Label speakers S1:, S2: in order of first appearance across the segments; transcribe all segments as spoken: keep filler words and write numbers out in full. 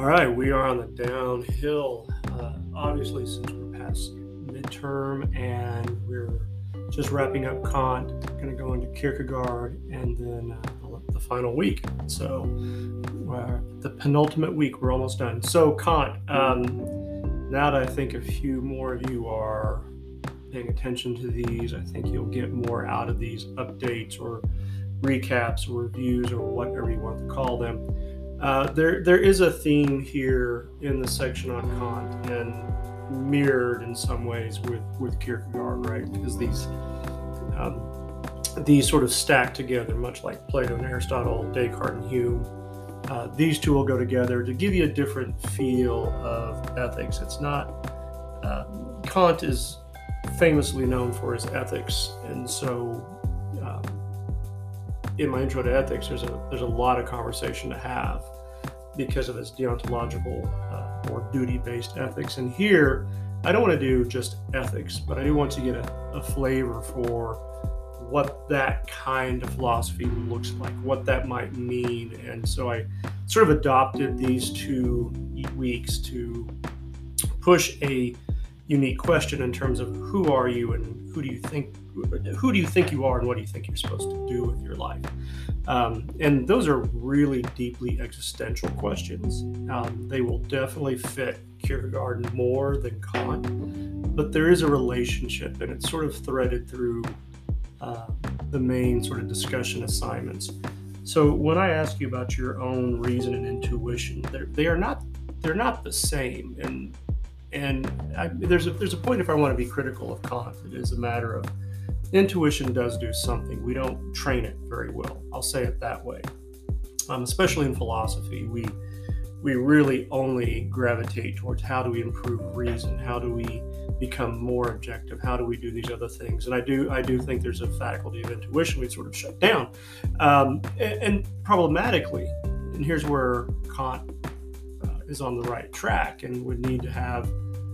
S1: All right, we are on the downhill. Uh, obviously, since we're past midterm and we're just wrapping up Kant, going to go into Kierkegaard and then uh, the final week. So, uh, the penultimate week, we're almost done. So, Kant, um, now that I think a few more of you are paying attention to these, I think you'll get more out of these updates or recaps or reviews or whatever you want to call them. Uh, there, there is a theme here in the section on Kant, and mirrored in some ways with, with Kierkegaard, right? Because these um, these sort of stack together, much like Plato and Aristotle, Descartes and Hume. Uh, these two will go together to give you a different feel of ethics. It's not uh, Kant is famously known for his ethics, and so. Um, In my intro to ethics, there's a there's a lot of conversation to have because of this deontological uh, or duty-based ethics. And here, I don't want to do just ethics, but I do want to get a, a flavor for what that kind of philosophy looks like, what that might mean. And so I sort of adopted these two weeks to push a unique question in terms of who are you and who do you think who do you think you are and what do you think you're supposed to do with your life? Um, and those are really deeply existential questions. Um, they will definitely fit Kierkegaard more than Kant, but there is a relationship, and it's sort of threaded through uh, the main sort of discussion assignments. So when I ask you about your own reason and intuition, they are not they're not the same. And and I, there's a there's a point if I want to be critical of Kant, it is a matter of intuition does do something. We don't train it very well. I'll say it that way. Um, especially in philosophy, we we really only gravitate towards how do we improve reason, how do we become more objective, how do we do these other things. And I do I do think there's a faculty of intuition we sort of shut down. Um, and, and problematically, and here's where Kant uh, is on the right track and would need to have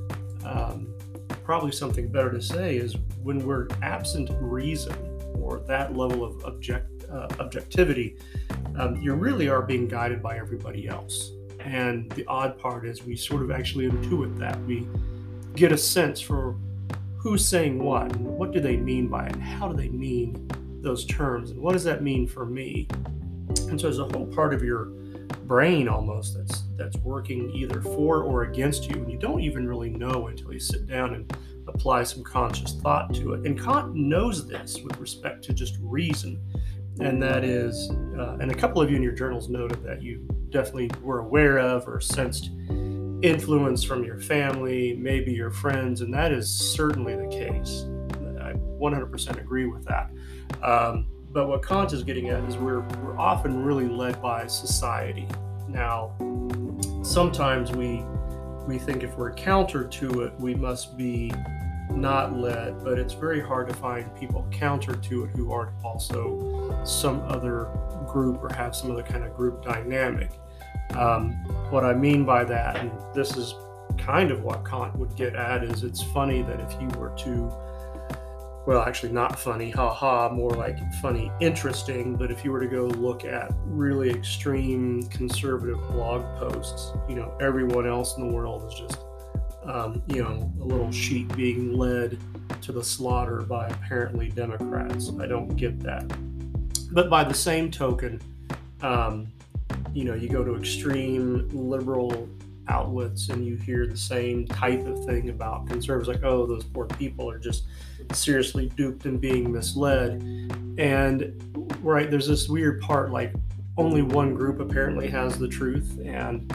S1: um, probably something better to say is when we're absent reason or that level of object uh, objectivity, um, you really are being guided by everybody else. And the odd part is we sort of actually intuit that. We get a sense for who's saying what, and what do they mean by it, and how do they mean those terms, and what does that mean for me? And so there's a whole part of your brain almost that's that's working either for or against you, and you don't even really know until you sit down and apply some conscious thought to it. And Kant knows this with respect to just reason, and that is, uh, and a couple of you in your journals noted that you definitely were aware of or sensed influence from your family, maybe your friends, and that is certainly the case. I one hundred percent agree with that. Um, But what Kant is getting at is we're we're often really led by society. Now, sometimes we we think if we're counter to it, we must be not led, but it's very hard to find people counter to it who aren't also some other group or have some other kind of group dynamic. Um, what I mean by that, and this is kind of what Kant would get at, is it's funny that if you were to Well, actually not funny, haha, more like funny, interesting. But if you were to go look at really extreme conservative blog posts, you know, everyone else in the world is just, um, you know, a little sheep being led to the slaughter by apparently Democrats. I don't get that. But by the same token, um, you know, you go to extreme liberal outlets and you hear the same type of thing about conservatives, like, oh, those poor people are just seriously duped and being misled. And right, there's this weird part, like only one group apparently has the truth. And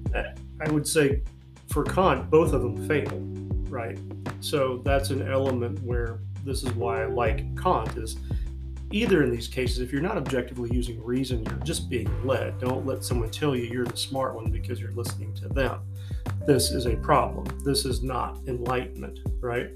S1: I would say for Kant, both of them fail, right? So that's an element where this is why I like Kant, is either in these cases, if you're not objectively using reason, you're just being led. Don't let someone tell you you're the smart one because you're listening to them. This is a problem. This is not enlightenment, right?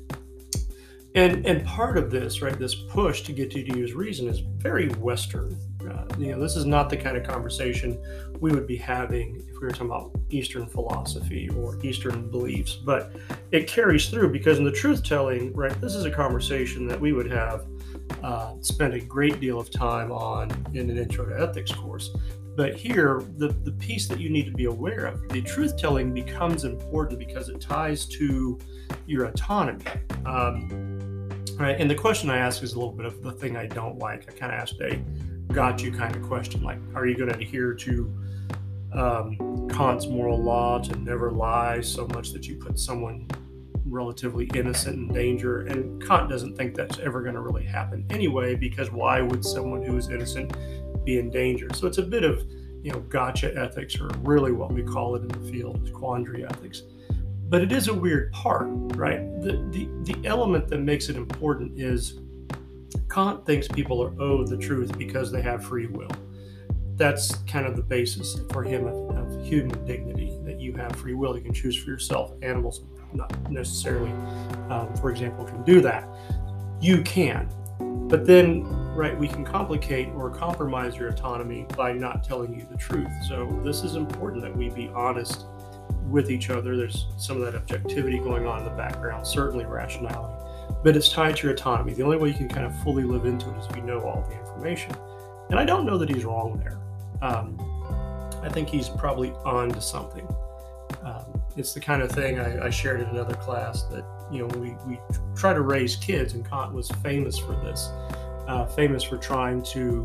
S1: And and part of this, right, this push to get you to use reason is very Western. Uh, you know, this is not the kind of conversation we would be having if we were talking about Eastern philosophy or Eastern beliefs. But it carries through because in the truth-telling, right, this is a conversation that we would have uh, spend a great deal of time on in an Intro to Ethics course. But here, the, the piece that you need to be aware of, the truth-telling becomes important because it ties to your autonomy. Um, right? And the question I ask is a little bit of the thing I don't like. I kind of asked a got you kind of question, like, are you going to adhere to um, Kant's moral law to never lie so much that you put someone relatively innocent in danger? And Kant doesn't think that's ever going to really happen anyway, because why would someone who is innocent be in danger? So it's a bit of, you know, gotcha ethics, or really what we call it in the field is quandary ethics. But it is a weird part, right? The, the, the element that makes it important is Kant thinks people are owed the truth because they have free will. That's kind of the basis for him of, of human dignity, that you have free will. You can choose for yourself. Animals not necessarily, um, for example, can do that. You can. But then, right, we can complicate or compromise your autonomy by not telling you the truth. So this is important that we be honest with each other. There's some of that objectivity going on in the background, certainly rationality, but it's tied to your autonomy. The only way you can kind of fully live into it is if you know all the information. And I don't know that he's wrong there. Um, I think he's probably on to something. Um, it's the kind of thing I, I shared in another class that, you know, we, we try to raise kids, and Kant was famous for this, uh, famous for trying to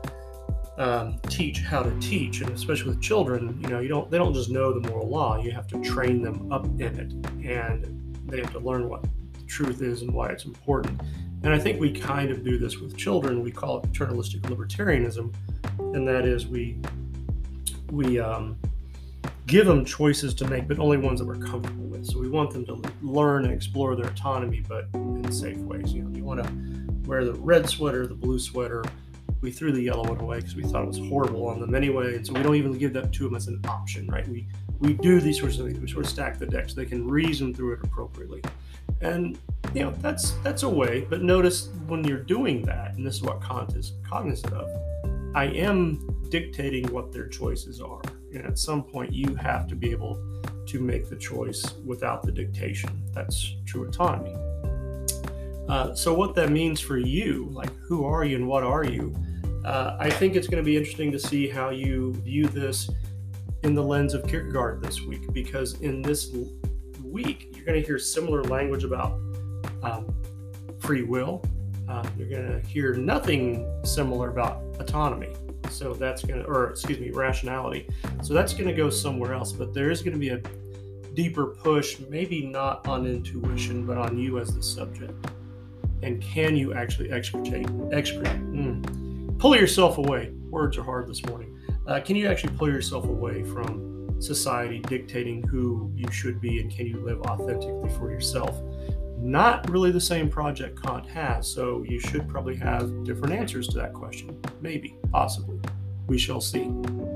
S1: um, teach how to teach, and especially with children, you know, you don't they don't just know the moral law. You have to train them up in it, and they have to learn what the truth is and why it's important. And I think we kind of do this with children. We call it paternalistic libertarianism, and that is we we um, give them choices to make, but only ones that we're comfortable with. So we want them to learn and explore their autonomy, but in safe ways. You know, do you want to wear the red sweater, the blue sweater? We threw the yellow one away because we thought it was horrible on them anyway, and so we don't even give that to them as an option, right? We we do these sorts of things. We sort of stack the deck so they can reason through it appropriately. And, you know, that's that's a way. But notice when you're doing that, and this is what Kant is cognizant of, I am dictating what their choices are. And at some point, you have to be able to make the choice without the dictation. That's true autonomy. Uh, so what that means for you, like who are you and what are you? Uh, I think it's going to be interesting to see how you view this in the lens of Kierkegaard this week, because in this week, you're going to hear similar language about um, free will. Uh, you're going to hear nothing similar about autonomy. So that's going to, or excuse me, rationality. So that's going to go somewhere else, but there is going to be a deeper push, maybe not on intuition, but on you as the subject. And can you actually extricate, extricate, mm, pull yourself away? Words are hard this morning. Uh, can you actually pull yourself away from society dictating who you should be, and can you live authentically for yourself? Not really the same project Kant has, so you should probably have different answers to that question. Maybe, possibly. We shall see.